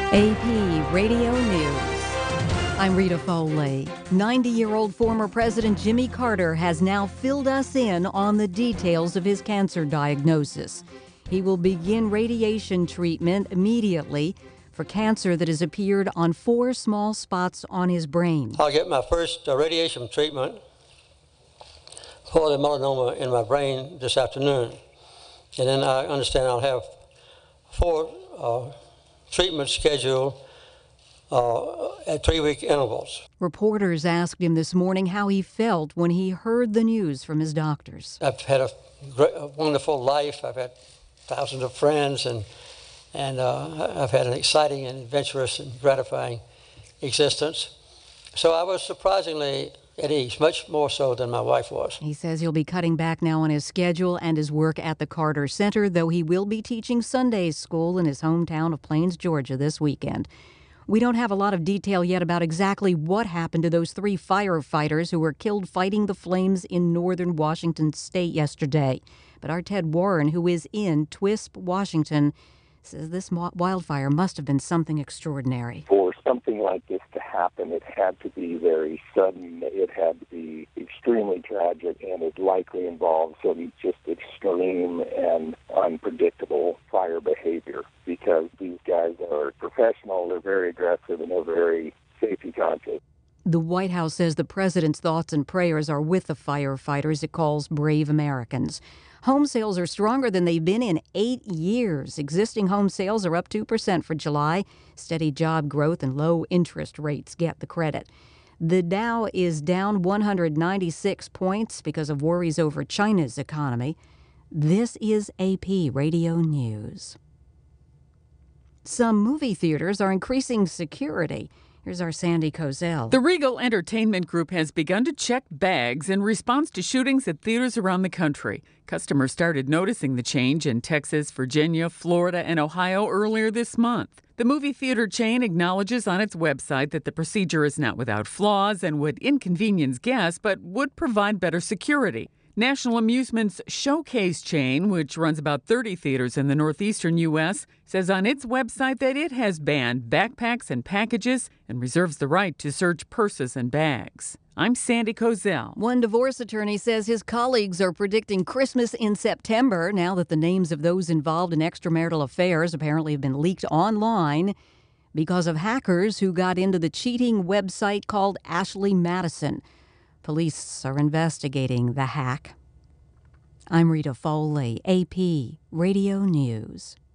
AP Radio News. I'm Rita Foley. 90-year-old former President Jimmy Carter has now filled us in on the details of his cancer diagnosis. He will begin radiation treatment immediately for cancer that has appeared on 4 small spots on his brain. I'll get my first radiation treatment for the melanoma in my brain this afternoon. And then I understand I'll have 4 treatment scheduled at 3-week intervals. Reporters asked him this morning how he felt when he heard the news from his doctors. I've had a wonderful life. I've had thousands of friends, and I've had an exciting and adventurous and gratifying existence. So I was surprisingly at ease, much more so than my wife was. He says he'll be cutting back now on his schedule and his work at the Carter Center, though he will be teaching Sunday school in his hometown of Plains, Georgia this weekend. We don't have a lot of detail yet about exactly what happened to those 3 firefighters who were killed fighting the flames in northern Washington state yesterday. But our Ted Warren, who is in Twisp, Washington, says this wildfire must have been something extraordinary. For something like this to happen, it had to be very sudden, it had to be extremely tragic, and it likely involved some just extreme and unpredictable fire behavior, because these guys are professional, they're very aggressive, and they're very safety conscious. The White House says the president's thoughts and prayers are with the firefighters it calls brave Americans. Home sales are stronger than they've been in 8 years. Existing home sales are up 2% for July. Steady job growth and low interest rates get the credit. The Dow is down 196 points because of worries over China's economy. This is AP Radio News. Some movie theaters are increasing security. Here's our Sandy Kozel. The Regal Entertainment Group has begun to check bags in response to shootings at theaters around the country. Customers started noticing the change in Texas, Virginia, Florida, and Ohio earlier this month. The movie theater chain acknowledges on its website that the procedure is not without flaws and would inconvenience guests, but would provide better security. National Amusements Showcase chain, which runs about 30 theaters in the northeastern U.S., says on its website that it has banned backpacks and packages and reserves the right to search purses and bags. I'm Sandy Kozel. One divorce attorney says his colleagues are predicting Christmas in September now that the names of those involved in extramarital affairs apparently have been leaked online because of hackers who got into the cheating website called Ashley Madison. Police are investigating the hack. I'm Rita Foley, AP Radio News.